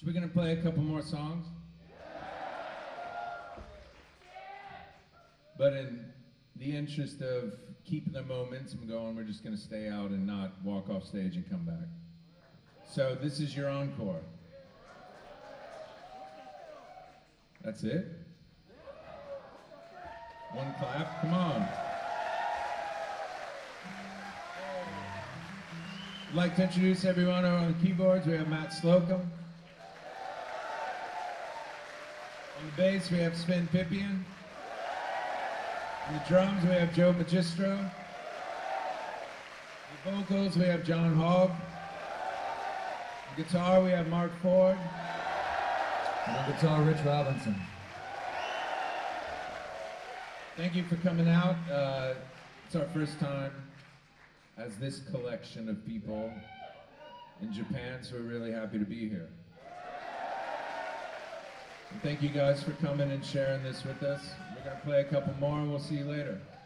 So we're gonna play a couple more songs. But in the interest of keeping the momentum going, we're just gonna stay out and not walk off stage and come back. So this is your encore. That's it? One clap, come on. I'd like to introduce everyone on the keyboards. We have Matt Slocum. On the bass, we have Sven Pippian. On the drums, we have Joe Magistro. On the vocals, we have John Hogg. On the guitar, we have Mark Ford. And on guitar, Rich Robinson. Thank you for coming out. It's our first time as this collection of people in Japan, so we're really happy to be here. And thank you guys for coming and sharing this with us. We're gonna play a couple more and we'll see you later.